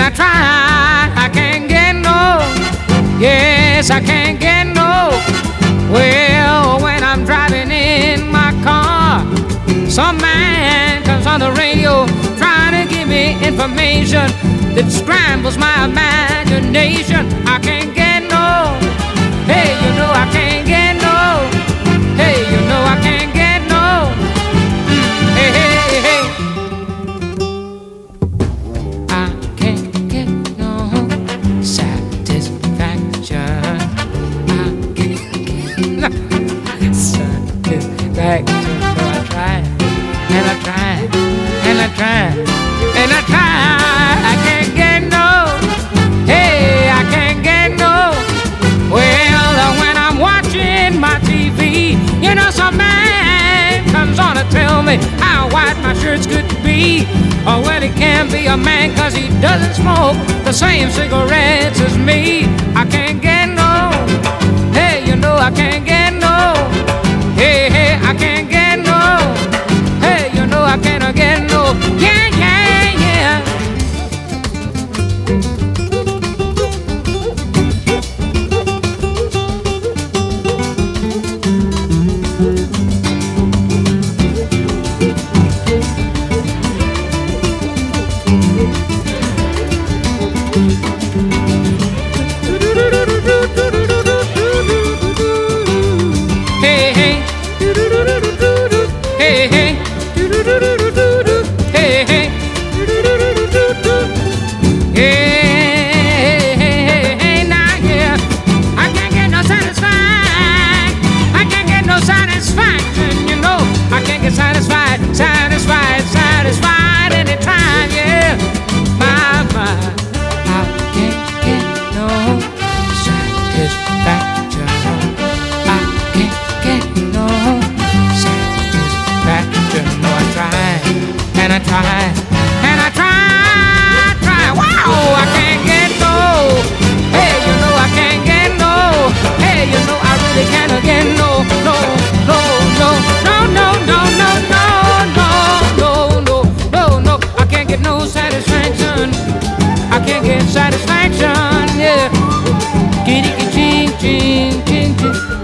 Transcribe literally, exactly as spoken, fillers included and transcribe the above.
I try, I can't get no. Yes, I can't get no. Well, when I'm driving in my car, some man comes on the radio trying to give me information that scrambles my imagination. I can't get no. Hey, you know I can't get no. Hey, you know I can't get no. Mm, hey, hey, hey. I can't get no satisfaction. I can't get satisfaction. So I try, and I try, and I try, and I try. I can't get no. Hey, I can't get no. Well, uh, when I'm watching my T V, you know some man comes on to tell me how white my shirt's good to be. Or well, he can't be a man cause he doesn't smoke the same cigarettes as me. I can't get no. Hey, you know I can't get no. Hey, hey, I can't get no. Hey, you know I can't get no. Yeah, yeah, yeah. Hey, hey. Hey, hey. Hey, hey. Hey, hey, hey, now, yeah. I can't get no satisfaction. I can't get no satisfaction, you know. I can't get satisfied, satisfied, satisfied anytime, yeah. My, my. I can't get no satisfaction. I can't get no satisfaction. No, I try, and I try, and I try, try. Wow, I can't get no. Hey, you know I can't get no. Hey, you know I really can't get no, no, no, no, no, no, no, no, no, no, no, no, no. I can't get no satisfaction. I can't get satisfaction. Yeah. Kitty, ching, ching, ching, ching.